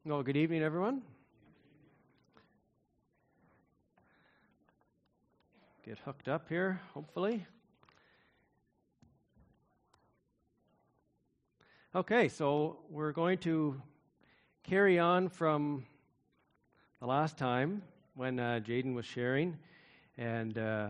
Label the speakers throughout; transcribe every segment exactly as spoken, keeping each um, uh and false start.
Speaker 1: Well, good evening, everyone. Get hooked up here, hopefully. Okay, so we're going to carry on from the last time when uh, Jaden was sharing, and uh,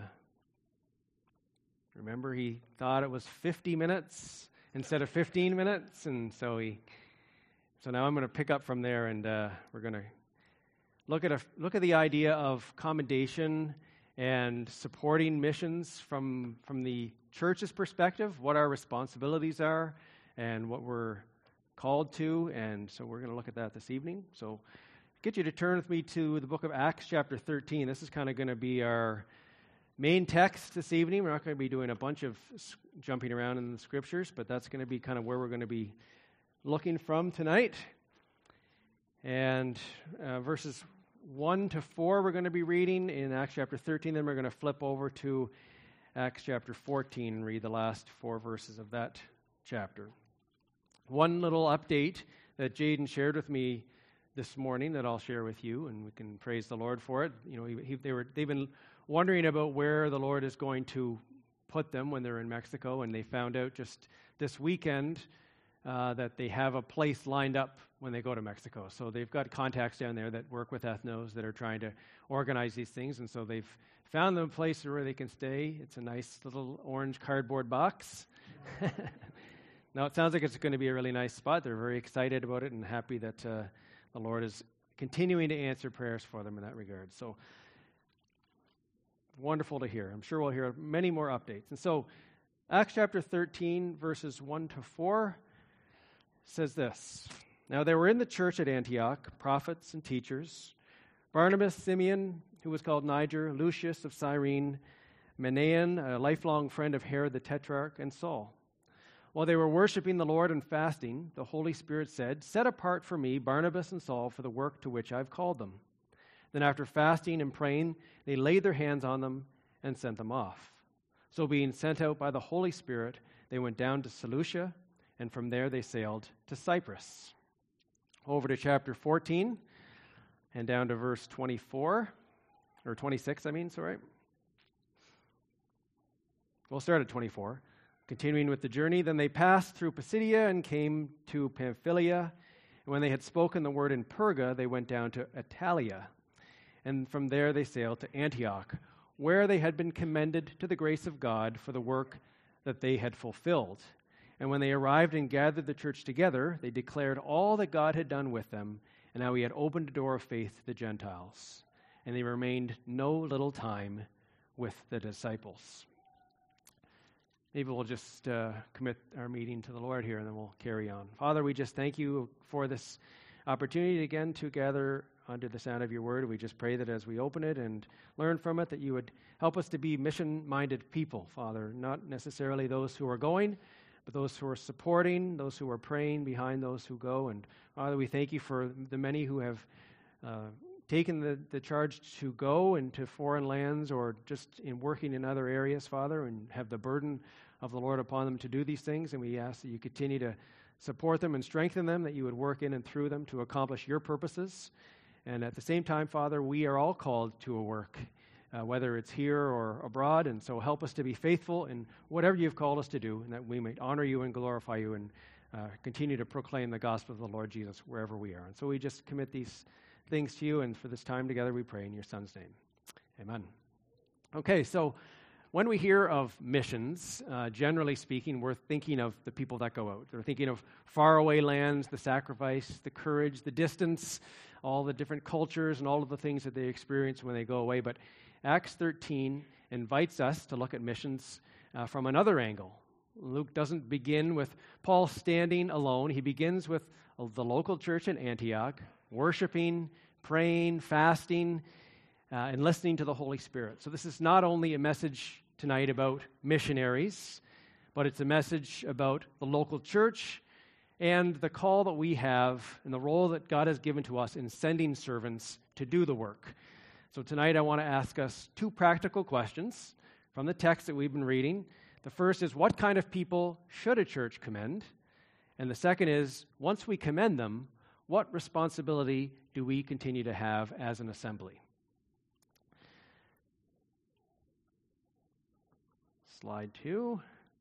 Speaker 1: remember he thought it was fifty minutes instead of fifteen minutes, and so he. So now I'm going to pick up from there, and uh, we're going to look at a look at the idea of commendation and supporting missions from from the church's perspective, what our responsibilities are, and what we're called to. And so we're going to look at that this evening. So get you to turn with me to the book of Acts chapter thirteen. This is kind of going to be our main text this evening. We're not going to be doing a bunch of s- jumping around in the scriptures, but that's going to be kind of where we're going to be looking from tonight. And uh, verses one to four we're going to be reading in Acts chapter thirteen. Then we're going to flip over to Acts chapter fourteen and read the last four verses of that chapter. One little update that Jaden shared with me this morning that I'll share with you, and we can praise the Lord for it. You know, he, he, they were they've been wondering about where the Lord is going to put them when they're in Mexico, and they found out just this weekend Uh, that they have a place lined up when they go to Mexico. So they've got contacts down there that work with ethnos that are trying to organize these things, and so they've found them a place where they can stay. It's a nice little orange cardboard box. Now, it sounds like it's going to be a really nice spot. They're very excited about it and happy that uh, the Lord is continuing to answer prayers for them in that regard. So wonderful to hear. I'm sure we'll hear many more updates. And so Acts chapter thirteen, verses one to four, says this: Now there were in the church at Antioch prophets and teachers, Barnabas, Simeon, who was called Niger, Lucius of Cyrene, Manaen, a lifelong friend of Herod the Tetrarch, and Saul. While they were worshiping the Lord and fasting, the Holy Spirit said, Set apart for me Barnabas and Saul for the work to which I've called them. Then after fasting and praying, they laid their hands on them and sent them off. So being sent out by the Holy Spirit, they went down to Seleucia, and from there they sailed to Cyprus. Over to chapter fourteen, and down to verse twenty-four, or twenty-six, I mean, sorry. We'll start at twenty-four. Continuing with the journey, then they passed through Pisidia and came to Pamphylia. And when they had spoken the word in Perga, they went down to Attalia. And from there they sailed to Antioch, where they had been commended to the grace of God for the work that they had fulfilled. And when they arrived and gathered the church together, they declared all that God had done with them, and how he had opened a door of faith to the Gentiles. And they remained no little time with the disciples. Maybe we'll just uh, commit our meeting to the Lord here, and then we'll carry on. Father, we just thank you for this opportunity again to gather under the sound of your word. We just pray that as we open it and learn from it, that you would help us to be mission-minded people, Father, not necessarily those who are going, but those who are supporting, those who are praying behind those who go. And Father, we thank you for the many who have uh, taken the, the charge to go into foreign lands or just in working in other areas, Father, and have the burden of the Lord upon them to do these things. And we ask that you continue to support them and strengthen them, that you would work in and through them to accomplish your purposes. And at the same time, Father, we are all called to a work, Uh, whether it's here or abroad, and so help us to be faithful in whatever you've called us to do, and that we may honor you and glorify you and uh, continue to proclaim the gospel of the Lord Jesus wherever we are. And so we just commit these things to you, and for this time together we pray in your Son's name. Amen. Okay, so when we hear of missions, uh, generally speaking, we're thinking of the people that go out. We're thinking of faraway lands, the sacrifice, the courage, the distance, all the different cultures and all of the things that they experience when they go away. But Acts thirteen invites us to look at missions uh, from another angle. Luke doesn't begin with Paul standing alone. He begins with uh, the local church in Antioch, worshiping, praying, fasting, uh, and listening to the Holy Spirit. So this is not only a message tonight about missionaries, but it's a message about the local church and the call that we have and the role that God has given to us in sending servants to do the work. So tonight I want to ask us two practical questions from the text that we've been reading. The first is, what kind of people should a church commend? And the second is, once we commend them, what responsibility do we continue to have as an assembly? Slide two.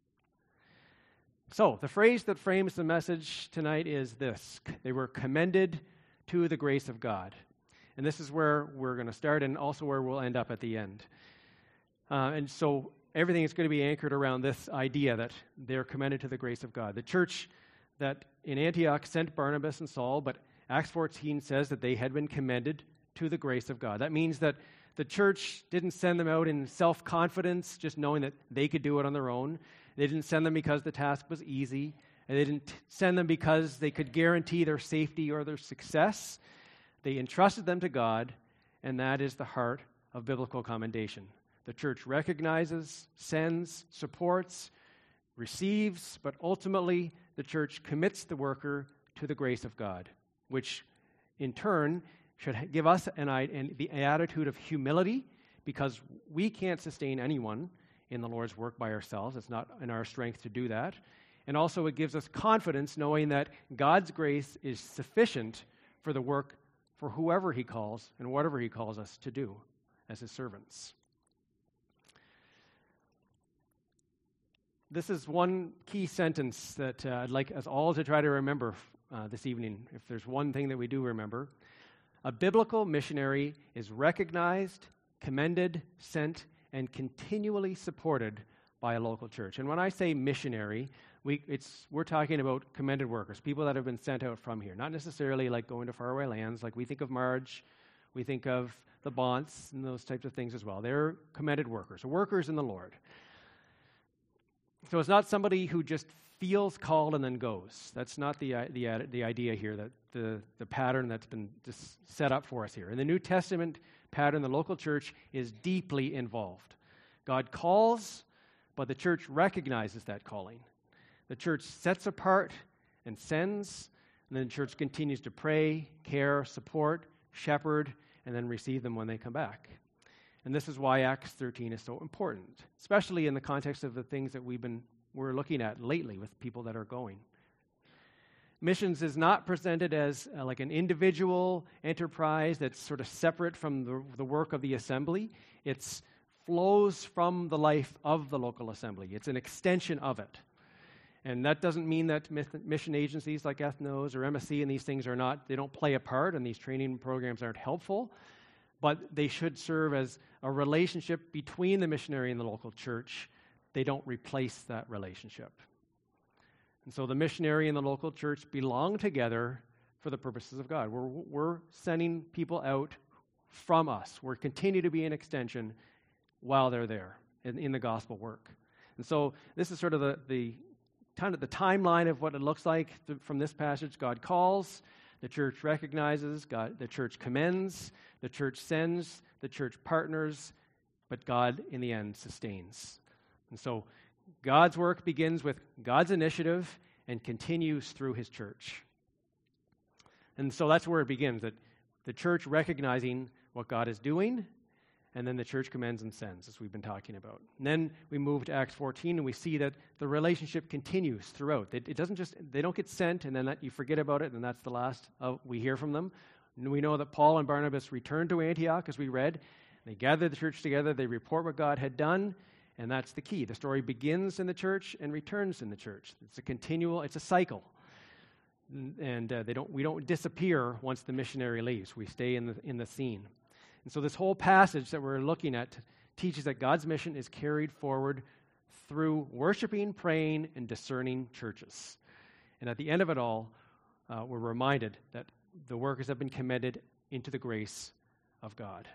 Speaker 1: So, the phrase that frames the message tonight is this: they were commended to the grace of God. And this is where we're going to start and also where we'll end up at the end. Uh, and so, everything is going to be anchored around this idea that they're commended to the grace of God. The church that in Antioch sent Barnabas and Saul, but Acts fourteen says that they had been commended to the grace of God. That means that the church didn't send them out in self-confidence, just knowing that they could do it on their own. They didn't send them because the task was easy, and they didn't send them because they could guarantee their safety or their success. They entrusted them to God, and that is the heart of biblical commendation. The church recognizes, sends, supports, receives, but ultimately the church commits the worker to the grace of God, which in turn should give us an, an, the attitude of humility, because we can't sustain anyone in the Lord's work by ourselves. It's not in our strength to do that. And also it gives us confidence knowing that God's grace is sufficient for the work for whoever he calls and whatever he calls us to do as his servants. This is one key sentence that uh, I'd like us all to try to remember uh, this evening. If there's one thing that we do remember, a biblical missionary is recognized, commended, sent, and continually supported by a local church. And when I say missionary, we, it's, we're talking about commended workers, people that have been sent out from here, not necessarily like going to faraway lands. Like we think of Marge, we think of the Bonts and those types of things as well. They're commended workers, workers in the Lord. So it's not somebody who just feels called and then goes. That's not the the, the idea here, that the, the pattern that's been just set up for us here. In the New Testament pattern, the local church is deeply involved. God calls, but the church recognizes that calling. The church sets apart and sends, and then the church continues to pray, care, support, shepherd, and then receive them when they come back. And this is why Acts thirteen is so important, especially in the context of the things that we've been we're looking at lately with people that are going. Missions is not presented as uh, like an individual enterprise that's sort of separate from the, the work of the assembly. It flows from the life of the local assembly. It's an extension of it. And that doesn't mean that mission agencies like Ethnos or M S C and these things are not, they don't play a part, and these training programs aren't helpful, but they should serve as a relationship between the missionary and the local church. They don't replace that relationship. And so the missionary and the local church belong together for the purposes of God. We're, we're sending people out from us. We're continue to be an extension while they're there in, in the gospel work. And so this is sort of the, the, kind of the timeline of what it looks like th- from this passage. God calls, the church recognizes, God, the church commends, the church sends, the church partners, but God in the end sustains. And so God's work begins with God's initiative and continues through his church. And so that's where it begins, that the church recognizing what God is doing, and then the church commends and sends, as we've been talking about. And then we move to Acts fourteen, and we see that the relationship continues throughout. It, it doesn't just, they don't get sent, and then that, you forget about it, and that's the last of, we hear from them. And we know that Paul and Barnabas returned to Antioch, as we read. They gathered the church together, they report what God had done, and that's the key. The story begins in the church and returns in the church. It's a continual, it's a cycle. And uh, they don't, we don't disappear once the missionary leaves. We stay in the, in the scene. And so this whole passage that we're looking at teaches that God's mission is carried forward through worshiping, praying, and discerning churches. And at the end of it all, uh, we're reminded that the workers have been commended into the grace of God.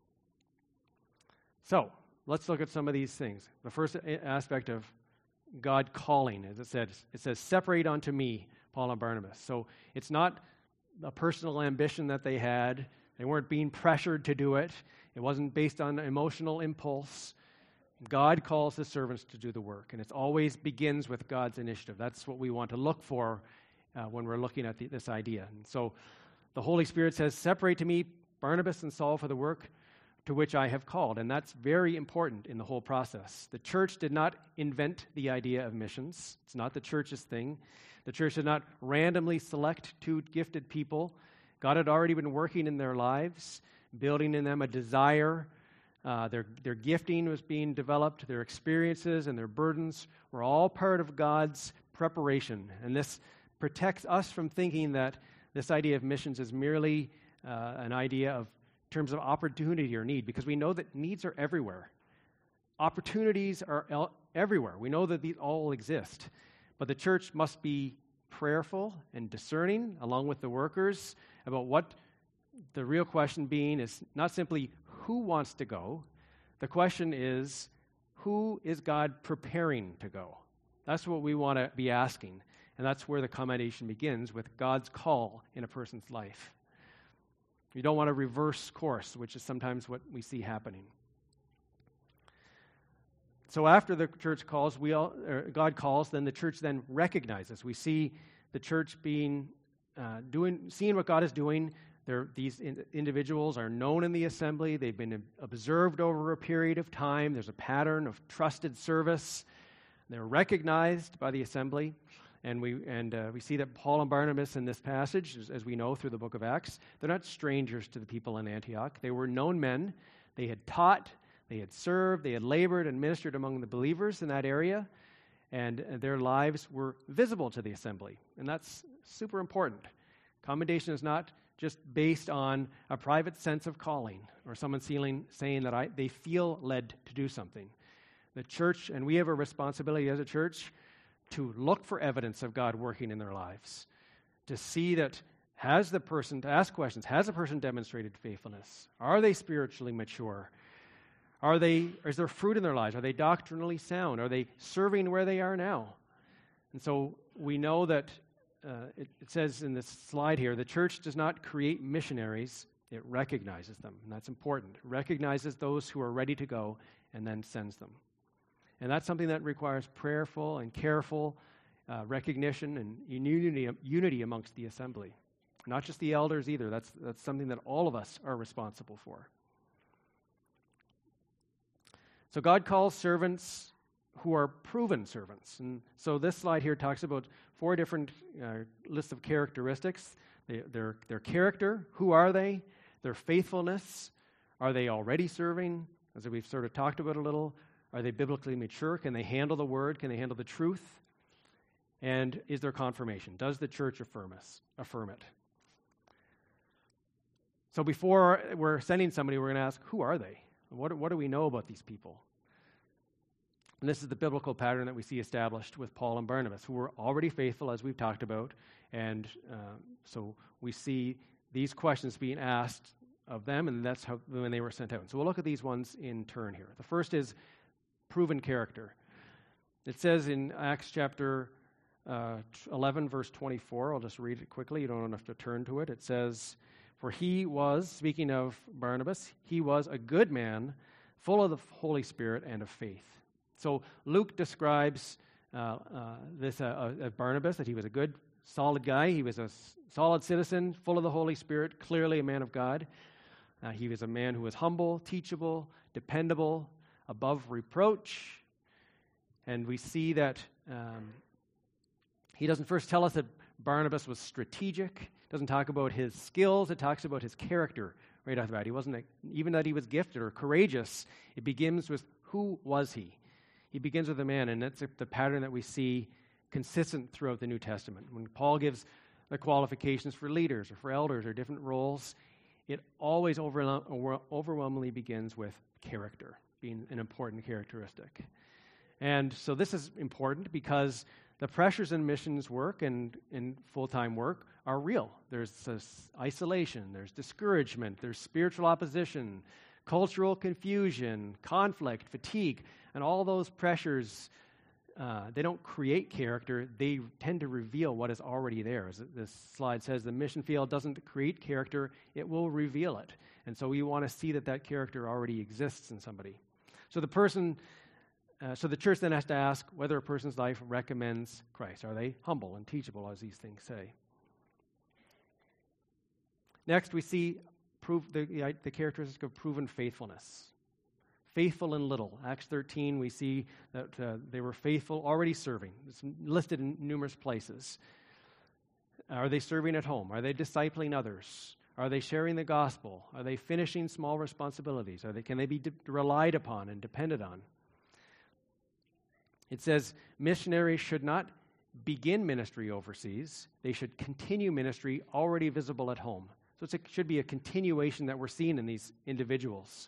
Speaker 1: So, let's look at some of these things. The first aspect of God calling, as it says, it says, separate unto me, Paul and Barnabas. So it's not a personal ambition that they had. They weren't being pressured to do it. It wasn't based on emotional impulse. God calls his servants to do the work, and it always begins with God's initiative. That's what we want to look for uh, when we're looking at the, this idea. And so the Holy Spirit says, separate to me Barnabas and Saul for the work to which I have called. And that's very important in the whole process. The church did not invent the idea of missions. It's not the church's thing. The church did not randomly select two gifted people. God had already been working in their lives, building in them a desire. Uh, their, their gifting was being developed. Their experiences and their burdens were all part of God's preparation. And this protects us from thinking that this idea of missions is merely uh, an idea of terms of opportunity or need, because we know that needs are everywhere. Opportunities are el- everywhere. We know that these all exist. But the church must be prayerful and discerning, along with the workers, about what the real question being is not simply who wants to go. The question is, who is God preparing to go? That's what we want to be asking. And that's where the commendation begins, with God's call in a person's life. You don't want to reverse course, which is sometimes what we see happening. So after the church calls, we all, or God calls, then the church then recognizes. We see the church being uh, doing, seeing what God is doing. They're, these in, individuals are known in the assembly. They've been observed over a period of time. There's a pattern of trusted service. They're recognized by the assembly. And we and uh, we see that Paul and Barnabas in this passage, as, as we know through the book of Acts, they're not strangers to the people in Antioch. They were known men. They had taught, they had served, they had labored and ministered among the believers in that area, and uh, their lives were visible to the assembly. And that's super important. Commendation is not just based on a private sense of calling or someone feeling, saying that I, they feel led to do something. The church, and we have a responsibility as a church to look for evidence of God working in their lives, to see that has the person, to ask questions, has the person demonstrated faithfulness? Are they spiritually mature? Are they, is there fruit in their lives? Are they doctrinally sound? Are they serving where they are now? And so we know that uh, it, it says in this slide here, the church does not create missionaries, it recognizes them, and that's important. It recognizes those who are ready to go and then sends them. And that's something that requires prayerful and careful uh, recognition and unity, unity amongst the assembly. Not just the elders either. That's, that's something that all of us are responsible for. So God calls servants who are proven servants. And so this slide here talks about four different uh, lists of characteristics. They, their, their character, who are they? Their faithfulness, are they already serving? As we've sort of talked about a little. Are they biblically mature? Can they handle the word? Can they handle the truth? And is there confirmation? Does the church affirm us, affirm it? So before we're sending somebody, we're going to ask, who are they? What, what do we know about these people? And this is the biblical pattern that we see established with Paul and Barnabas, who were already faithful, as we've talked about. And uh, so we see these questions being asked of them, and that's how when they were sent out. So we'll look at these ones in turn here. The first is proven character. It says in Acts chapter uh, eleven, verse twenty-four, I'll just read it quickly, you don't have to turn to it. It says, for he was, speaking of Barnabas, he was a good man, full of the Holy Spirit and of faith. So Luke describes uh, uh, this uh, uh, Barnabas, that he was a good, solid guy. He was a s- solid citizen, full of the Holy Spirit, clearly a man of God. Uh, he was a man who was humble, teachable, dependable, above reproach. And we see that um, he doesn't first tell us that Barnabas was strategic. Doesn't talk about his skills. It talks about his character right off the bat. He wasn't, a, even that he was gifted or courageous. It begins with, who was he? He begins with a man, and that's the pattern that we see consistent throughout the New Testament. When Paul gives the qualifications for leaders or for elders or different roles, it always overwhel- overwhelmingly begins with character being an important characteristic. And so this is important because the pressures in missions work and in full-time work are real. There's this isolation, there's discouragement, there's spiritual opposition, cultural confusion, conflict, fatigue, and all those pressures, uh, they don't create character, they tend to reveal what is already there. As this slide says, the mission field doesn't create character, it will reveal it. And so we want to see that that character already exists in somebody. So the person, uh, so the church then has to ask whether a person's life recommends Christ. Are they humble and teachable, as these things say? Next, we see prove the, the, the characteristic of proven faithfulness. Faithful in little. Acts thirteen, we see that uh, they were faithful, already serving. It's listed in numerous places. Are they serving at home? Are they discipling others? Are they sharing the gospel? Are they finishing small responsibilities? Are they, can they be de- relied upon and depended on? It says missionaries should not begin ministry overseas. They should continue ministry already visible at home. So it's a, it should be a continuation that we're seeing in these individuals.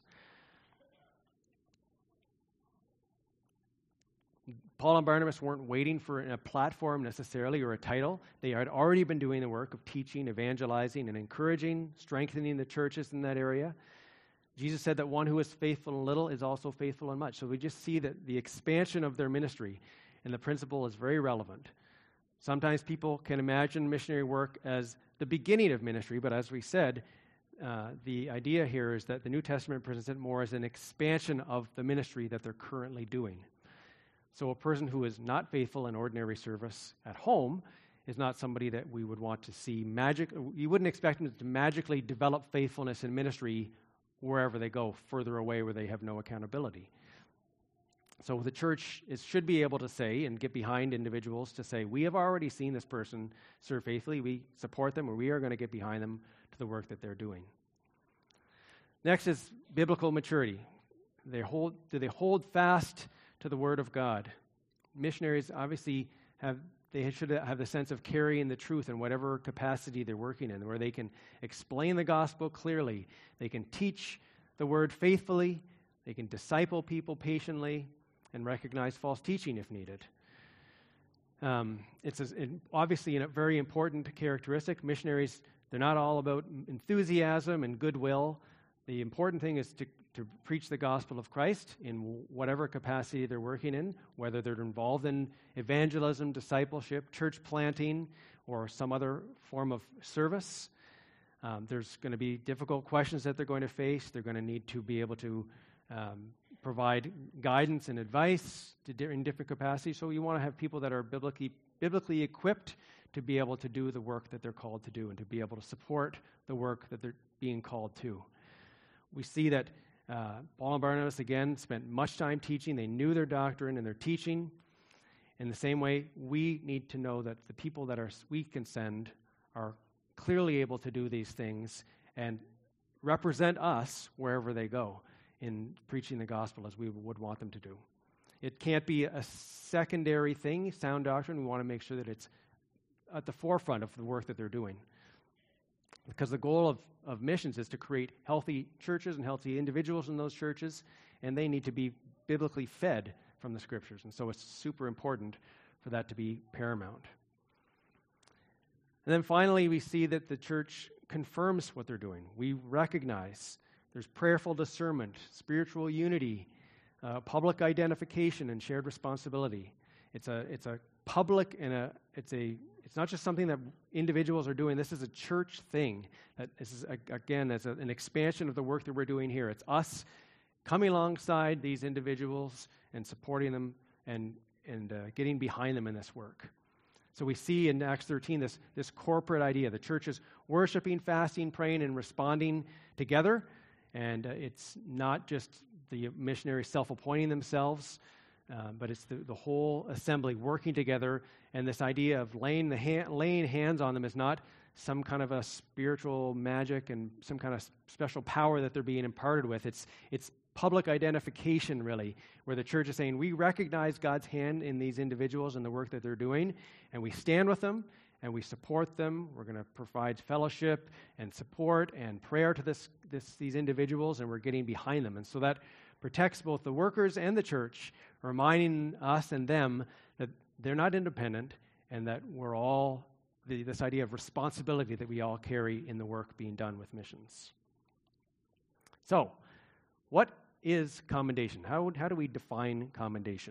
Speaker 1: Paul and Barnabas weren't waiting for a platform necessarily or a title. They had already been doing the work of teaching, evangelizing, and encouraging, strengthening the churches in that area. Jesus said that one who is faithful in little is also faithful in much. So we just see that the expansion of their ministry and the principle is very relevant. Sometimes people can imagine missionary work as the beginning of ministry, but as we said, uh, the idea here is that the New Testament presents it more as an expansion of the ministry that they're currently doing. So a person who is not faithful in ordinary service at home is not somebody that we would want to see magic. You wouldn't expect them to magically develop faithfulness in ministry wherever they go, further away where they have no accountability. So the church is, should be able to say and get behind individuals to say, we have already seen this person serve faithfully, we support them, or we are going to get behind them to the work that they're doing. Next is biblical maturity. They hold, do they hold fast to the Word of God? Missionaries obviously have, they should have the sense of carrying the truth in whatever capacity they're working in, where they can explain the gospel clearly, they can teach the Word faithfully, they can disciple people patiently, and recognize false teaching if needed. Um, it's a, it, obviously a very important characteristic. Missionaries, they're not all about enthusiasm and goodwill. The important thing is to, to preach the gospel of Christ in whatever capacity they're working in, whether they're involved in evangelism, discipleship, church planting, or some other form of service. Um, there's going to be difficult questions that they're going to face. They're going to need to be able to um, provide guidance and advice to di- in different capacities. So you want to have people that are biblically biblically equipped to be able to do the work that they're called to do and to be able to support the work that they're being called to. We see that uh, Paul and Barnabas, again, spent much time teaching. They knew their doctrine and their teaching. In the same way, we need to know that the people that are we can send are clearly able to do these things and represent us wherever they go in preaching the gospel as we would want them to do. It can't be a secondary thing, sound doctrine. We want to make sure that it's at the forefront of the work that they're doing. Because the goal of, of missions is to create healthy churches and healthy individuals in those churches, and they need to be biblically fed from the Scriptures. And so it's super important for that to be paramount. And then finally, we see that the church confirms what they're doing. We recognize there's prayerful discernment, spiritual unity, uh, public identification, and shared responsibility. It's a it's a public and a it's a it's not just something that individuals are doing. This is a church thing. That this is a, again as a, an expansion of the work that we're doing here. It's us coming alongside these individuals and supporting them and and uh, getting behind them in this work. So we see in Acts thirteen this this corporate idea. The church is worshiping, fasting, praying, and responding together. And uh, it's not just the missionaries self-appointing themselves, uh, but it's the, the whole assembly working together. And this idea of laying the hand, laying hands on them is not some kind of a spiritual magic and some kind of special power that they're being imparted with. It's it's public identification, really, where the church is saying, we recognize God's hand in these individuals and the work that they're doing, and we stand with them, and we support them. We're going to provide fellowship and support and prayer to this, this these individuals, and we're getting behind them. And so that protects both the workers and the church, reminding us and them that they're not independent and that we're all, the, this idea of responsibility that we all carry in the work being done with missions. So, what is commendation? How, how do we define commendation?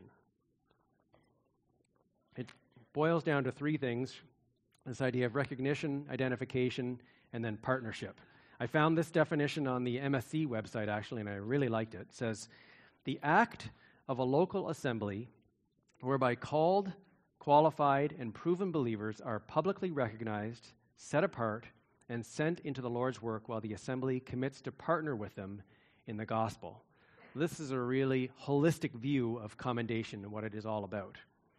Speaker 1: It boils down to three things. This idea of recognition, identification, and then partnership. I found this definition on the M S C website, actually, and I really liked it. It says, the act of a local assembly whereby called, qualified, and proven believers are publicly recognized, set apart, and sent into the Lord's work while the assembly commits to partner with them in the gospel. This is a really holistic view of commendation and what it is all about.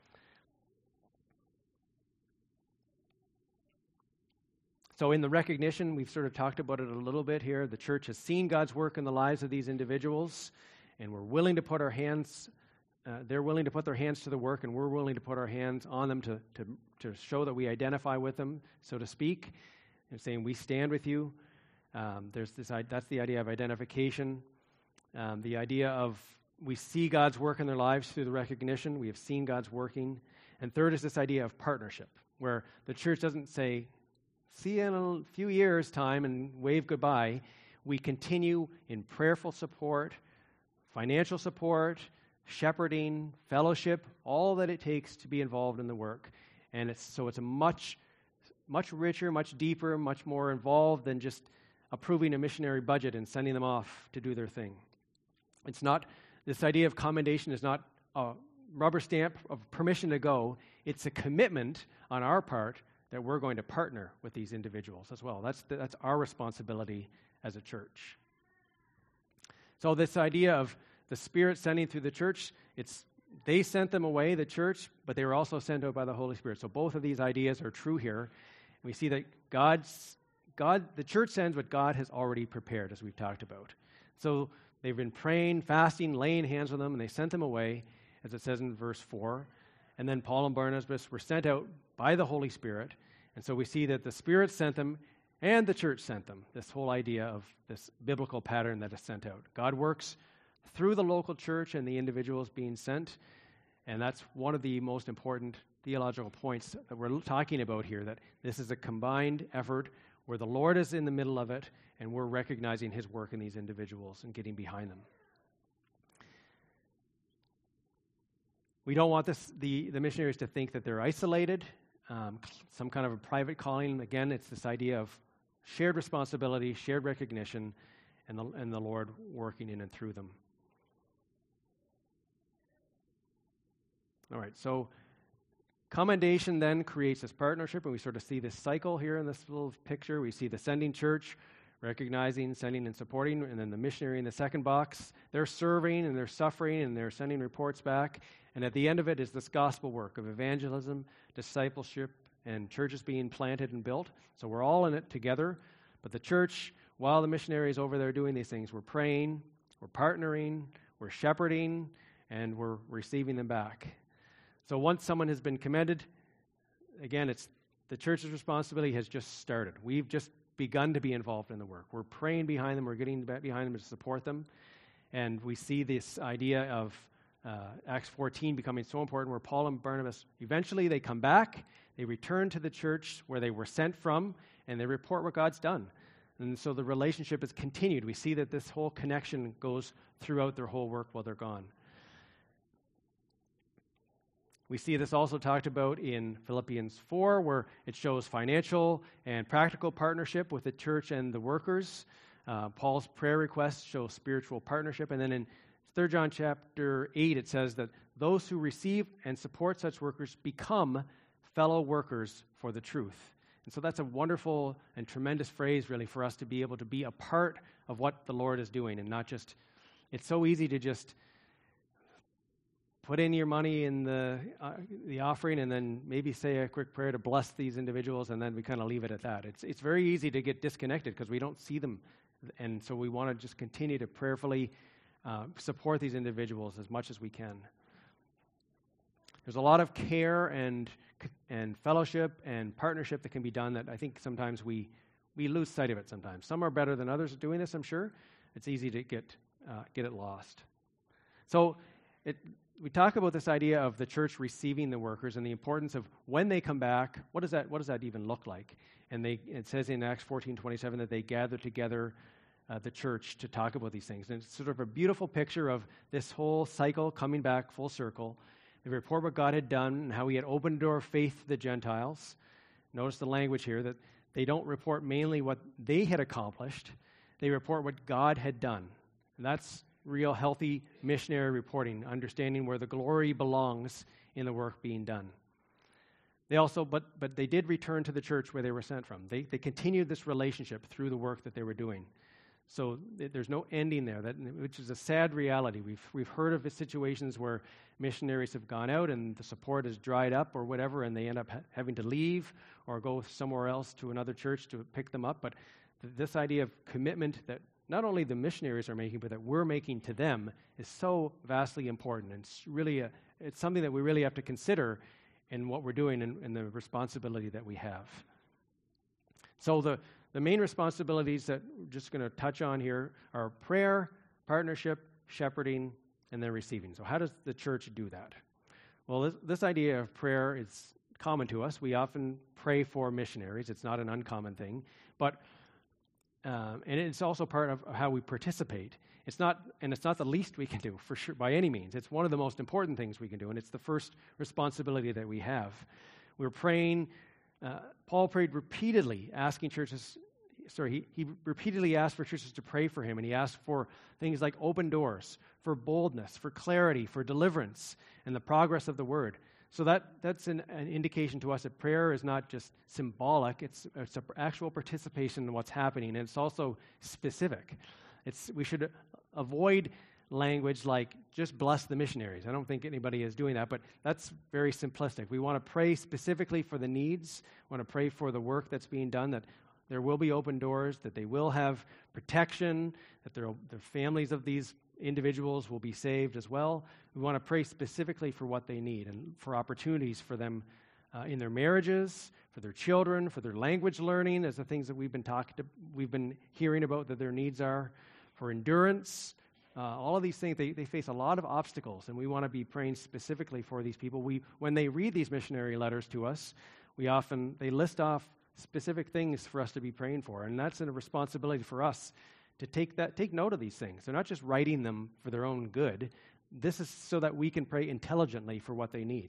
Speaker 1: So in the recognition, we've sort of talked about it a little bit here. The church has seen God's work in the lives of these individuals, and we're willing to put our hands, uh, they're willing to put their hands to the work, and we're willing to put our hands on them to, to, to show that we identify with them, so to speak, and saying we stand with you. Um, there's this, that's the idea of identification. Um, the idea of we see God's work in their lives through the recognition. We have seen God's working. And third is this idea of partnership, where the church doesn't say, see you in a few years' time and wave goodbye. We continue in prayerful support, financial support, shepherding, fellowship, all that it takes to be involved in the work. And it's so it's a much, much richer, much deeper, much more involved than just approving a missionary budget and sending them off to do their thing. It's not, this idea of commendation is not a rubber stamp of permission to go. It's a commitment on our part that we're going to partner with these individuals as well. That's the, that's our responsibility as a church. So this idea of the Spirit sending through the church, it's they sent them away, the church, but they were also sent out by the Holy Spirit. So both of these ideas are true here. We see that God's God, the church sends what God has already prepared, as we've talked about. So they've been praying, fasting, laying hands on them, and they sent them away, as it says in verse four. And then Paul and Barnabas were sent out by the Holy Spirit. And so we see that the Spirit sent them and the church sent them, this whole idea of this biblical pattern that is sent out. God works through the local church and the individuals being sent. And that's one of the most important theological points that we're talking about here, that this is a combined effort where the Lord is in the middle of it, and we're recognizing his work in these individuals and getting behind them. We don't want this, the, the missionaries to think that they're isolated, um, some kind of a private calling. Again, it's this idea of shared responsibility, shared recognition, and the, and the Lord working in and through them. All right, so commendation then creates this partnership, and we sort of see this cycle here in this little picture. We see the sending church, recognizing, sending, and supporting, and then the missionary in the second box. They're serving, and they're suffering, and they're sending reports back. And at the end of it is this gospel work of evangelism, discipleship, and churches being planted and built. So we're all in it together. But the church, while the missionary is over there doing these things, we're praying, we're partnering, we're shepherding, and we're receiving them back. So once someone has been commended, again, it's the church's responsibility has just started. We've just begun to be involved in the work. We're praying behind them. We're getting behind them to support them. And we see this idea of uh, Acts fourteen becoming so important, where Paul and Barnabas, eventually they come back, they return to the church where they were sent from, and they report what God's done. And so the relationship is continued. We see that this whole connection goes throughout their whole work while they're gone. We see this also talked about in Philippians four, where it shows financial and practical partnership with the church and the workers. Uh, Paul's prayer requests show spiritual partnership. And then in Third John chapter eight, it says that those who receive and support such workers become fellow workers for the truth. And so that's a wonderful and tremendous phrase, really, for us to be able to be a part of what the Lord is doing, and not just, it's so easy to just put in your money in the uh, the offering and then maybe say a quick prayer to bless these individuals, and then we kind of leave it at that. It's it's very easy to get disconnected because we don't see them, and so we want to just continue to prayerfully uh, support these individuals as much as we can. There's a lot of care and and fellowship and partnership that can be done that I think sometimes we we lose sight of it sometimes. Some are better than others at doing this, I'm sure. It's easy to get uh, get it lost. So it We talk about this idea of the church receiving the workers and the importance of when they come back, what does that what does that even look like? And they it says in Acts fourteen twenty-seven that they gather together uh, the church to talk about these things. And it's sort of a beautiful picture of this whole cycle coming back full circle. They report what God had done and how he had opened the door of faith to the Gentiles. Notice the language here, that they don't report mainly what they had accomplished. They report what God had done. And that's real healthy missionary reporting, understanding where the glory belongs in the work being done. They also, but but they did return to the church where they were sent from. They they continued this relationship through the work that they were doing. So th- there's no ending there, that, which is a sad reality. We've we've heard of situations where missionaries have gone out and the support has dried up or whatever, and they end up ha- having to leave or go somewhere else to another church to pick them up. But th- this idea of commitment that not only the missionaries are making, but that we're making to them is so vastly important. And it's really a, it's something that we really have to consider in what we're doing and, and the responsibility that we have. So the, the main responsibilities that we're just going to touch on here are prayer, partnership, shepherding, and then receiving. So how does the church do that? Well, this, this idea of prayer is common to us. We often pray for missionaries. It's not an uncommon thing. But Um, and it's also part of how we participate. It's not, and it's not the least we can do, for sure, by any means. It's one of the most important things we can do, and it's the first responsibility that we have. We're praying. Uh, Paul prayed repeatedly, asking churches. Sorry, he, he repeatedly asked for churches to pray for him, and he asked for things like open doors, for boldness, for clarity, for deliverance, and the progress of the word. So that, that's an, an indication to us that prayer is not just symbolic, it's, it's an actual participation in what's happening, and it's also specific. It's, we should avoid language like, just bless the missionaries. I don't think anybody is doing that, but that's very simplistic. We want to pray specifically for the needs, we want to pray for the work that's being done, that there will be open doors, that they will have protection, that their the families of these individuals will be saved as well. We want to pray specifically for what they need and for opportunities for them uh, in their marriages, for their children, for their language learning, as the things that we've been talking to, we've been hearing about that their needs are, for endurance. Uh, all of these things, they, they face a lot of obstacles, and we want to be praying specifically for these people. We, when they read these missionary letters to us, we often, they list off specific things for us to be praying for, and that's a responsibility for us to take that, take note of these things. They're not just writing them for their own good. This is so that we can pray intelligently for what they need.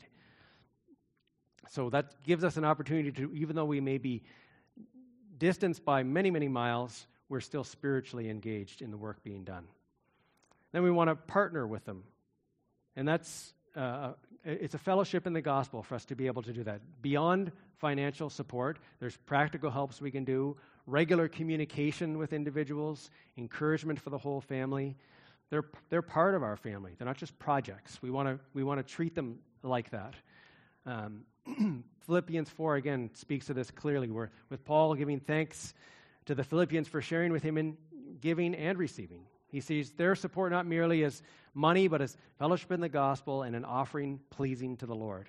Speaker 1: So that gives us an opportunity to, even though we may be distanced by many, many miles, we're still spiritually engaged in the work being done. Then we want to partner with them. And that's, uh, it's a fellowship in the gospel for us to be able to do that. Beyond financial support, there's practical helps we can do, regular communication with individuals, encouragement for the whole family. They're they're part of our family. They're not just projects. We want to we want to treat them like that. Um, Philippians four again speaks to this clearly. Where with Paul giving thanks to the Philippians for sharing with him in giving and receiving. He sees their support not merely as money, but as fellowship in the gospel and an offering pleasing to the Lord.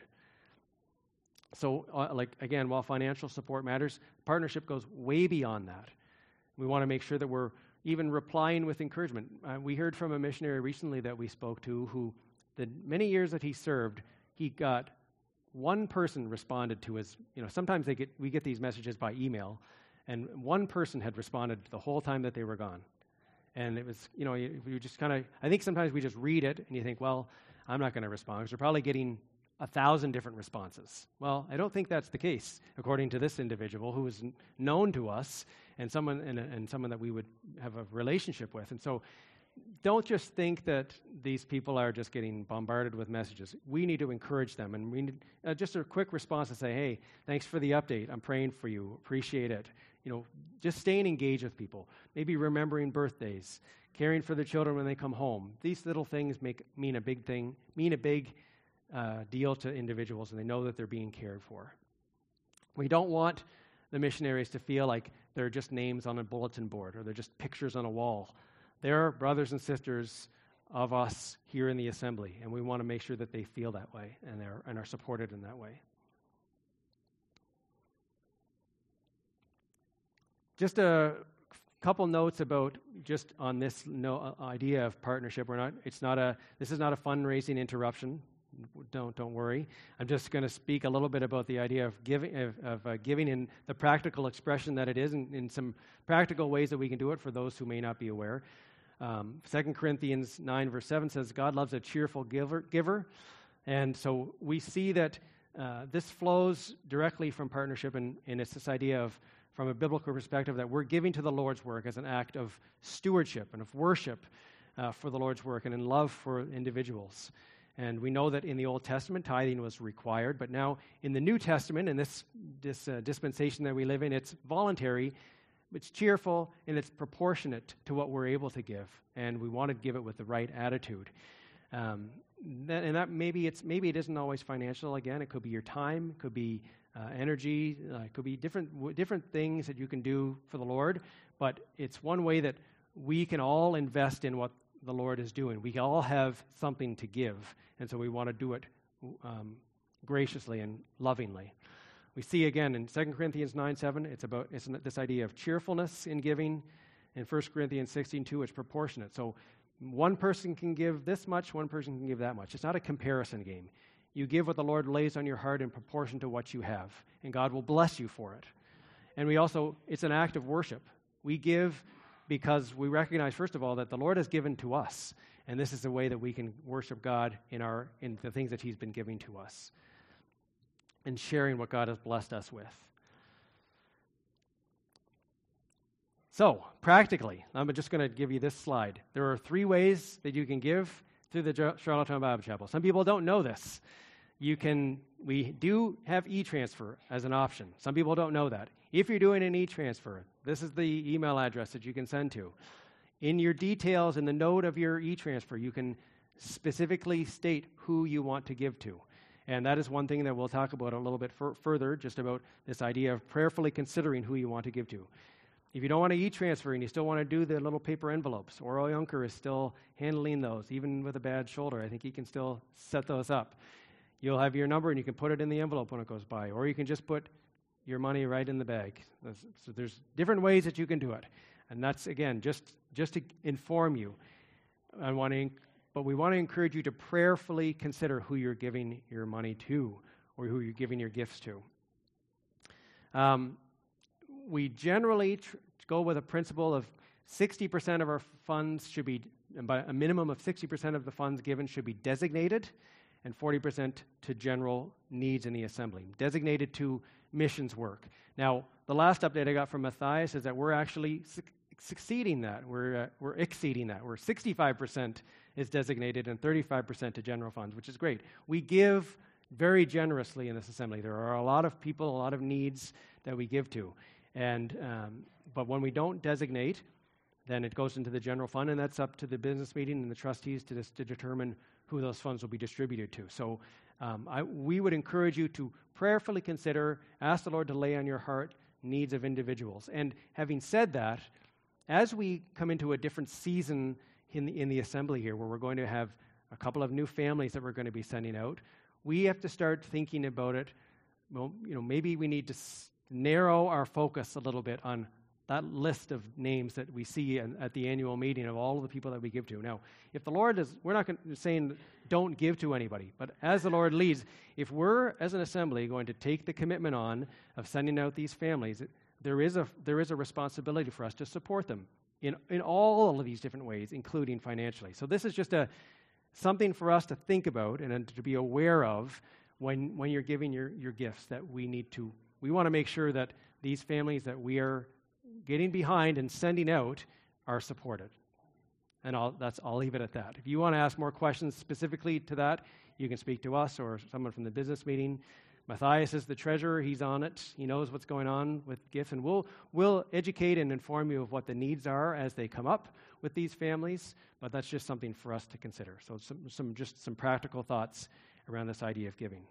Speaker 1: So, uh, like, again, while financial support matters, partnership goes way beyond that. We want to make sure that we're even replying with encouragement. Uh, we heard from a missionary recently that we spoke to who, the many years that he served, he got one person responded to his, you know, sometimes they get we get these messages by email, and one person had responded the whole time that they were gone. And it was, you know, you, you just kind of, I think sometimes we just read it and you think, well, I'm not going to respond because they're probably getting a thousand different responses. Well, I don't think that's the case, according to this individual who is known to us and someone and, and someone that we would have a relationship with. And so don't just think that these people are just getting bombarded with messages. We need to encourage them, and we need uh, just a quick response to say, hey, thanks for the update. I'm praying for you. Appreciate it. You know, just staying engaged with people, maybe remembering birthdays, caring for the children when they come home. These little things make mean a big thing, mean a big uh, deal to individuals, and they know that they're being cared for. We don't want the missionaries to feel like they're just names on a bulletin board or they're just pictures on a wall. They're brothers and sisters of us here in the assembly, and we want to make sure that they feel that way and, they're, and are supported in that way. Just a couple notes about just on this no, uh, idea of partnership. We're not. It's not a. This is not a fundraising interruption. Don't don't worry. I'm just going to speak a little bit about the idea of giving of, of uh, giving in the practical expression that it is, and in some practical ways that we can do it for those who may not be aware. Um, Second Corinthians nine verse seven says, "God loves a cheerful giver." giver. And so we see that uh, this flows directly from partnership, and, and it's this idea of, from a biblical perspective, that we're giving to the Lord's work as an act of stewardship and of worship uh, for the Lord's work and in love for individuals. And we know that in the Old Testament, tithing was required, but now in the New Testament, in this, this uh, dispensation that we live in, it's voluntary, it's cheerful, and it's proportionate to what we're able to give. And we want to give it with the right attitude. Um, that, and that maybe it's maybe it isn't always financial. Again, it could be your time, it could be uh, energy, uh, it could be different w- different things that you can do for the Lord. But it's one way that we can all invest in what the Lord is doing. We all have something to give, and so we want to do it um, graciously and lovingly. We see again in Second Corinthians nine seven, it's about it's this idea of cheerfulness in giving. In First Corinthians sixteen two, it's proportionate. So one person can give this much, one person can give that much. It's not a comparison game. You give what the Lord lays on your heart in proportion to what you have, and God will bless you for it. And we also, it's an act of worship. We give because we recognize, first of all, that the Lord has given to us, and this is the way that we can worship God in our in the things that He's been giving to us, and sharing what God has blessed us with. So, practically, I'm just going to give you this slide. There are three ways that you can give through the Charlottetown Bible Chapel. Some people don't know this. You can, we do have e-transfer as an option. Some people don't know that. If you're doing an e-transfer, this is the email address that you can send to. In your details, in the note of your e-transfer, you can specifically state who you want to give to. And that is one thing that we'll talk about a little bit f- further, just about this idea of prayerfully considering who you want to give to. If you don't want to e-transfer and you still want to do the little paper envelopes, Oral Yunker is still handling those, even with a bad shoulder. I think he can still set those up. You'll have your number and you can put it in the envelope when it goes by, or you can just put your money right in the bag. So there's different ways that you can do it. And that's, again, just, just to inform you. I want to, but we want to encourage you to prayerfully consider who you're giving your money to, or who you're giving your gifts to. Um, we generally tr- go with a principle of sixty percent of our funds should be, by a minimum of sixty percent of the funds given should be designated, and forty percent to general needs in the assembly, designated to missions work. Now, the last update I got from Matthias is that we're actually su- succeeding that. We're uh, we're exceeding that. We're sixty-five percent is designated and thirty-five percent to general funds, which is great. We give very generously in this assembly. There are a lot of people, a lot of needs that we give to. And um, but when we don't designate, then it goes into the general fund, and that's up to the business meeting and the trustees to, dis- to determine who those funds will be distributed to. So um, I, we would encourage you to prayerfully consider, ask the Lord to lay on your heart needs of individuals. And having said that, as we come into a different season in the, in the assembly here, where we're going to have a couple of new families that we're going to be sending out, we have to start thinking about it. Well, you know, maybe we need to s- narrow our focus a little bit on that list of names that we see in, at the annual meeting of all of the people that we give to. Now, if the Lord is, we're not going to saying don't give to anybody, but as the Lord leads, if we're, as an assembly, going to take the commitment on of sending out these families, it, there is a there is a responsibility for us to support them in, in all of these different ways, including financially. So this is just a something for us to think about and, and to be aware of when when you're giving your, your gifts, that we need to, we want to make sure that these families that we are getting behind and sending out are supported. And I'll, that's, I'll leave it at that. If you want to ask more questions specifically to that, you can speak to us or someone from the business meeting. Matthias is the treasurer. He's on it. He knows what's going on with gifts, and we'll, we'll educate and inform you of what the needs are as they come up with these families, but that's just something for us to consider. So some, some just some practical thoughts around this idea of giving.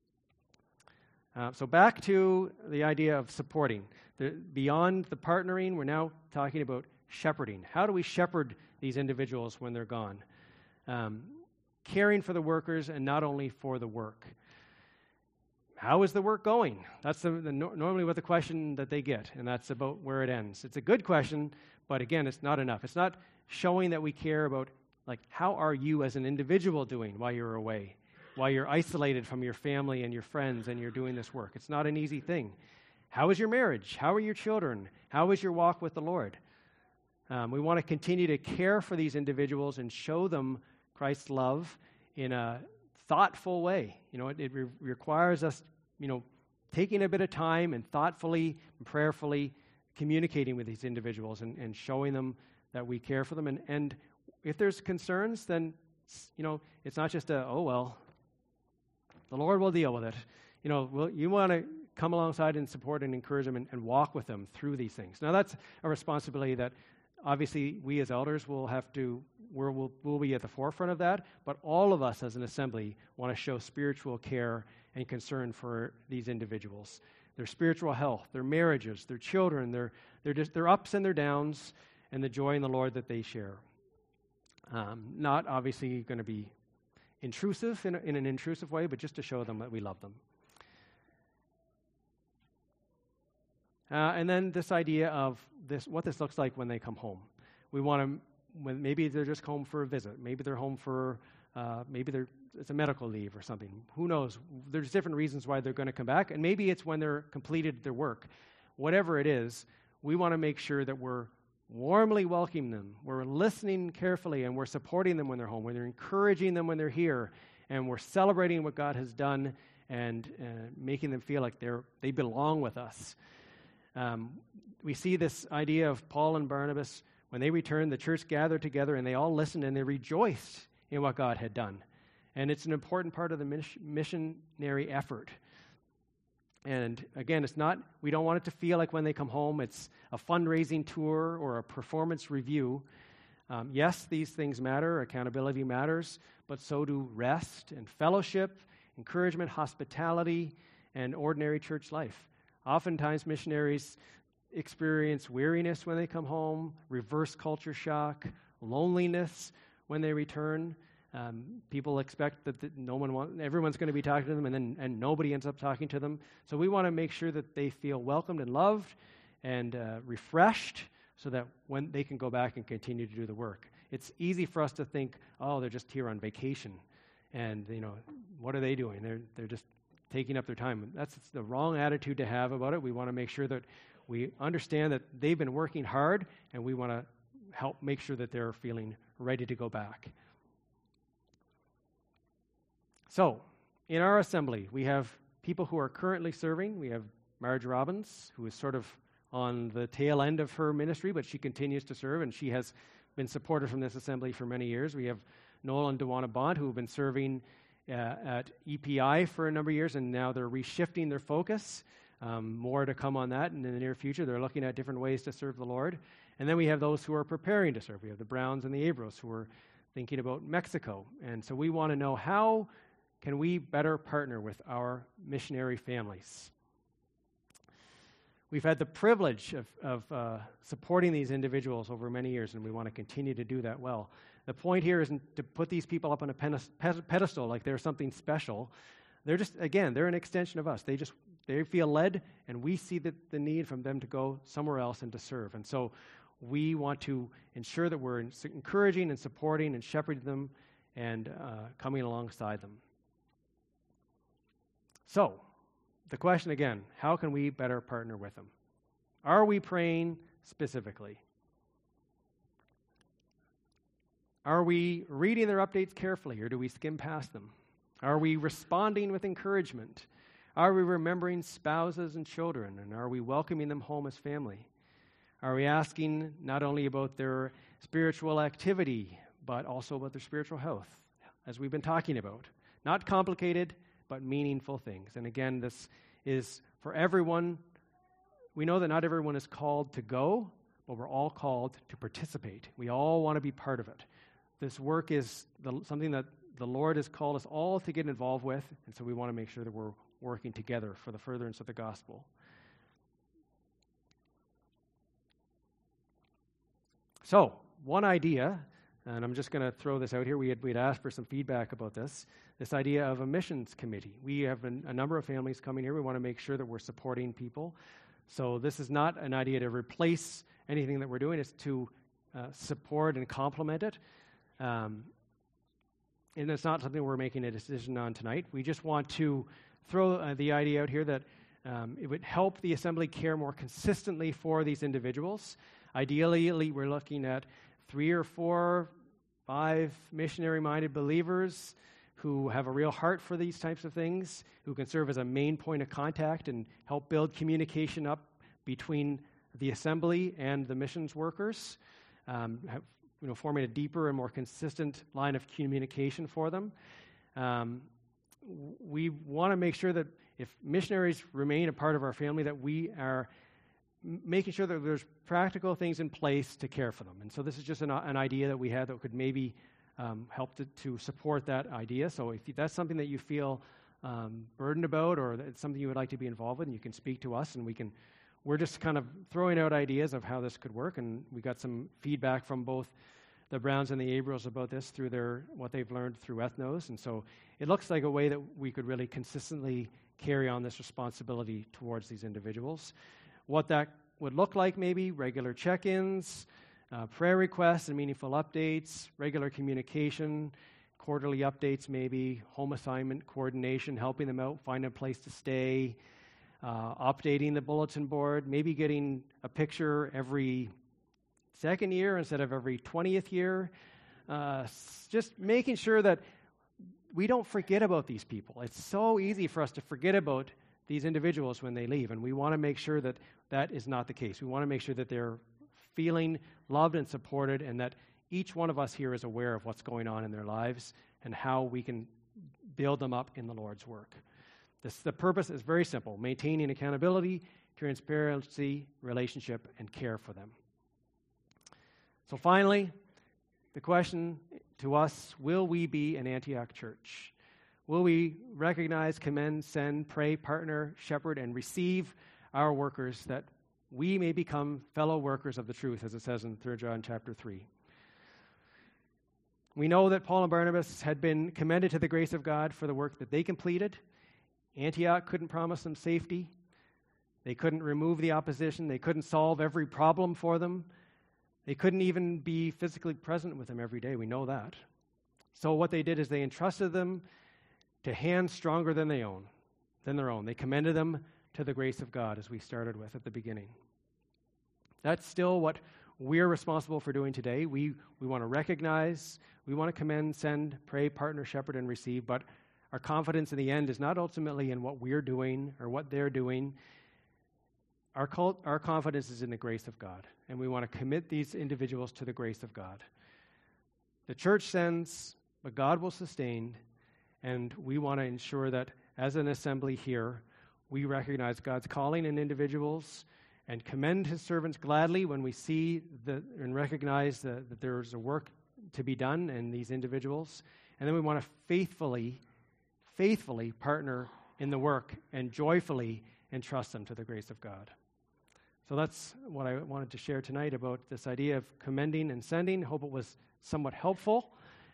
Speaker 1: Uh, so back to the idea of supporting. The, beyond the partnering, we're now talking about shepherding. How do we shepherd these individuals when they're gone? Um, caring for the workers and not only for the work. How is the work going? That's the, the, normally what the question that they get, and that's about where it ends. It's a good question, but again, it's not enough. It's not showing that we care about, like, how are you as an individual doing while you're away? While you're isolated from your family and your friends and you're doing this work. It's not an easy thing. How is your marriage? How are your children? How is your walk with the Lord? Um, we want to continue to care for these individuals and show them Christ's love in a thoughtful way. You know, it, it re- requires us, you know, taking a bit of time and thoughtfully and prayerfully communicating with these individuals and, and showing them that we care for them. And, and if there's concerns, then you know, it's not just a, oh, well, the Lord will deal with it. You know, we'll, you want to come alongside and support and encourage them and, and walk with them through these things. Now, that's a responsibility that obviously we as elders will have to, we're, we'll, we'll be at the forefront of that, but all of us as an assembly want to show spiritual care and concern for these individuals. Their spiritual health, their marriages, their children, their, their, just, their ups and their downs, and the joy in the Lord that they share. Um, not obviously going to be intrusive in, a, in an intrusive way, but just to show them that we love them. Uh, and then this idea of this, what this looks like when they come home. We want to, when maybe they're just home for a visit. Maybe they're home for, uh, maybe they're, it's a medical leave or something. Who knows? There's different reasons why they're going to come back. And maybe it's when they're completed their work. Whatever it is, we want to make sure that we're warmly welcoming them. We're listening carefully, and we're supporting them when they're home. We're encouraging them when they're here. And we're celebrating what God has done and uh, making them feel like they're they belong with us. Um, we see this idea of Paul and Barnabas. When they returned, the church gathered together, and they all listened, and they rejoiced in what God had done. And it's an important part of the missionary effort. And again, it's not, we don't want it to feel like when they come home, it's a fundraising tour or a performance review. Um, yes, these things matter, accountability matters, but so do rest and fellowship, encouragement, hospitality, and ordinary church life. Oftentimes, missionaries experience weariness when they come home, reverse culture shock, loneliness when they return. Um, people expect that the, no one want, everyone's going to be talking to them, and then and nobody ends up talking to them. So we want to make sure that they feel welcomed and loved and uh, refreshed, so that when they can go back and continue to do the work. It's easy for us to think, oh, they're just here on vacation, and you know, what are they doing? They're they're just taking up their time. That's the wrong attitude to have about it. We want to make sure that we understand that they've been working hard, and we want to help make sure that they're feeling ready to go back. So, in our assembly, we have people who are currently serving. We have Marge Robbins, who is sort of on the tail end of her ministry, but she continues to serve, and she has been supported from this assembly for many years. We have Noel and Dewana Bond, who have been serving uh, at E P I for a number of years, and now they're reshifting their focus. Um, more to come on that in the near future. They're looking at different ways to serve the Lord. And then we have those who are preparing to serve. We have the Browns and the Abros who are thinking about Mexico. And so we want to know, how can we better partner with our missionary families? We've had the privilege of, of uh, supporting these individuals over many years, and we want to continue to do that well. The point here isn't to put these people up on a pedestal like they're something special. They're just, again, they're an extension of us. They just, they feel led, and we see the, the need from them to go somewhere else and to serve. And so we want to ensure that we're encouraging and supporting and shepherding them and uh, coming alongside them. So, the question again, how can we better partner with them? Are we praying specifically? Are we reading their updates carefully, or do we skim past them? Are we responding with encouragement? Are we remembering spouses and children, and are we welcoming them home as family? Are we asking not only about their spiritual activity, but also about their spiritual health, as we've been talking about? Not complicated, but meaningful things. And again, this is for everyone. We know that not everyone is called to go, but we're all called to participate. We all want to be part of it. This work is the, something that the Lord has called us all to get involved with, and so we want to make sure that we're working together for the furtherance of the gospel. So, one idea, and I'm just going to throw this out here. We had we'd asked for some feedback about this, this idea of a missions committee. We have an, a number of families coming here. We want to make sure that we're supporting people. So this is not an idea to replace anything that we're doing. It's to uh, support and complement it. Um, and it's not something we're making a decision on tonight. We just want to throw uh, the idea out here that um, it would help the assembly care more consistently for these individuals. Ideally, we're looking at three or four, five missionary-minded believers who have a real heart for these types of things, who can serve as a main point of contact and help build communication up between the assembly and the missions workers. Um, have, you know, forming a deeper and more consistent line of communication for them. Um, we want to make sure that if missionaries remain a part of our family, that we are m- making sure that there's practical things in place to care for them. And so this is just an, an idea that we had that could maybe um, help to, to support that idea. So if that's something that you feel um, burdened about, or it's something you would like to be involved in, you can speak to us, and we can. We're just kind of throwing out ideas of how this could work, and we got some feedback from both the Browns and the Abrils about this through their what they've learned through Ethnos, and so it looks like a way that we could really consistently carry on this responsibility towards these individuals. What that would look like, maybe regular check-ins, uh, prayer requests and meaningful updates, regular communication, quarterly updates maybe, home assignment coordination, helping them out, find a place to stay, uh, updating the bulletin board, maybe getting a picture every second year instead of every twentieth year. Uh, just making sure that we don't forget about these people. It's so easy for us to forget about these individuals when they leave, and we want to make sure that that is not the case. We want to make sure that they're feeling loved and supported, and that each one of us here is aware of what's going on in their lives and how we can build them up in the Lord's work. This, the purpose is very simple: maintaining accountability, transparency, relationship, and care for them. So finally, the question to us: will we be an Antioch church? Will we recognize, commend, send, pray, partner, shepherd, and receive our workers, that we may become fellow workers of the truth, as it says in Third John chapter three? We know that Paul and Barnabas had been commended to the grace of God for the work that they completed. Antioch couldn't promise them safety. They couldn't remove the opposition. They couldn't solve every problem for them. They couldn't even be physically present with them every day. We know that. So what they did is they entrusted them to hands stronger than they own, than their own. They commended them to the grace of God, as we started with at the beginning. That's still what we're responsible for doing today. We we want to recognize, we want to commend, send, pray, partner, shepherd, and receive, but our confidence in the end is not ultimately in what we're doing or what they're doing. Our cult, our confidence is in the grace of God, and we want to commit these individuals to the grace of God. The church sends, but God will sustain, and we want to ensure that as an assembly here, we recognize God's calling in individuals and commend his servants gladly when we see the, and recognize the, that there's a work to be done in these individuals. And then we want to faithfully, faithfully partner in the work and joyfully entrust them to the grace of God. So that's what I wanted to share tonight about this idea of commending and sending. Hope it was somewhat helpful.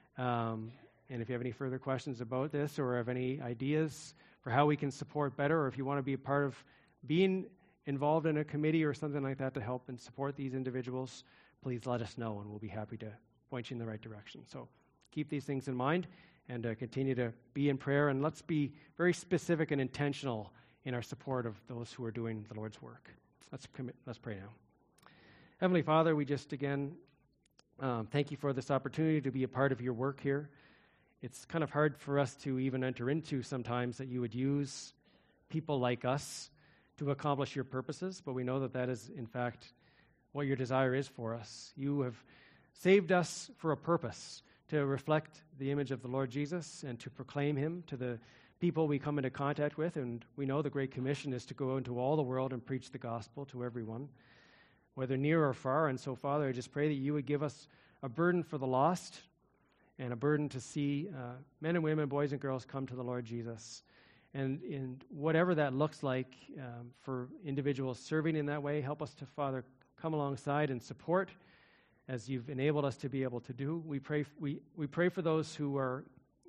Speaker 1: Um, and if you have any further questions about this, or have any ideas for how we can support better, or if you want to be a part of being involved in a committee or something like that to help and support these individuals, please let us know, and we'll be happy to point you in the right direction. So keep these things in mind, and uh, continue to be in prayer, and let's be very specific and intentional in our support of those who are doing the Lord's work. Let's commit, let's pray now. Heavenly Father, we just again um, thank you for this opportunity to be a part of your work here. It's kind of hard for us to even enter into sometimes that you would use people like us to accomplish your purposes, but we know that that is, in fact, what your desire is for us. You have saved us for a purpose, to reflect the image of the Lord Jesus and to proclaim him to the people we come into contact with, and we know the Great Commission is to go into all the world and preach the gospel to everyone, whether near or far. And so, Father, I just pray that you would give us a burden for the lost and a burden to see uh, men and women, boys and girls come to the Lord Jesus. And in whatever that looks like um, for individuals serving in that way, help us to, Father, come alongside and support as you've enabled us to be able to do. We pray, we, we pray for those who are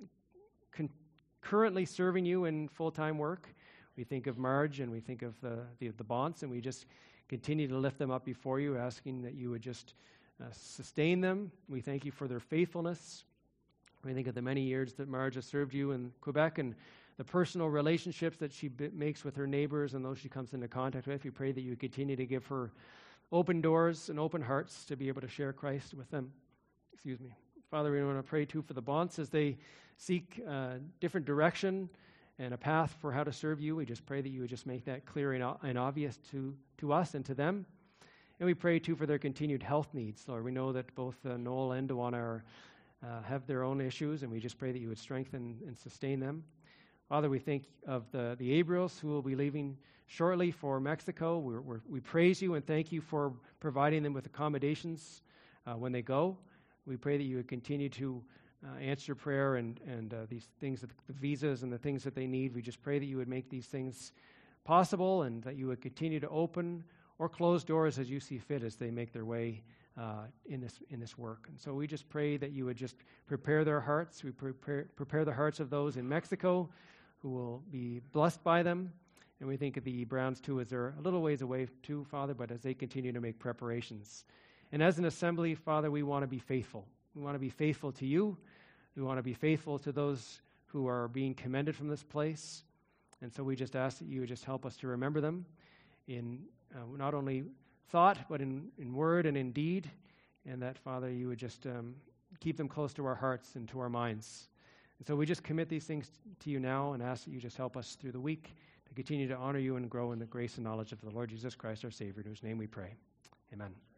Speaker 1: con- currently serving you in full-time work. We think of Marge and we think of the, the, the Bonts, and we just continue to lift them up before you, asking that you would just uh, sustain them. We thank you for their faithfulness. We think of the many years that Marge has served you in Quebec and the personal relationships that she b- makes with her neighbors and those she comes into contact with. We pray that you continue to give her open doors and open hearts to be able to share Christ with them. Excuse me. Father, we want to pray too for the Bonts as they seek uh, different direction and a path for how to serve you. We just pray that you would just make that clear and, and obvious to, to us and to them. And we pray, too, for their continued health needs, Lord. We know that both uh, Noel and Dewana are, uh, have their own issues, and we just pray that you would strengthen and sustain them. Father, we think of the, the Abriels who will be leaving shortly for Mexico. We're, we're, we praise you and thank you for providing them with accommodations uh, when they go. We pray that you would continue to uh, answer prayer and, and uh, these things, the visas and the things that they need. We just pray that you would make these things possible and that you would continue to open or close doors as you see fit as they make their way uh, in this in this work. And so we just pray that you would just prepare their hearts. We prepare, prepare the hearts of those in Mexico who will be blessed by them. And we think of the Browns, too, as they're a little ways away, too, Father, but as they continue to make preparations. And as an assembly, Father, we want to be faithful. We want to be faithful to you. We want to be faithful to those who are being commended from this place. And so we just ask that you would just help us to remember them in uh, not only thought, but in, in word and in deed. And that, Father, you would just um, keep them close to our hearts and to our minds. And so we just commit these things to you now and ask that you just help us through the week to continue to honor you and grow in the grace and knowledge of the Lord Jesus Christ, our Savior, in whose name we pray. Amen.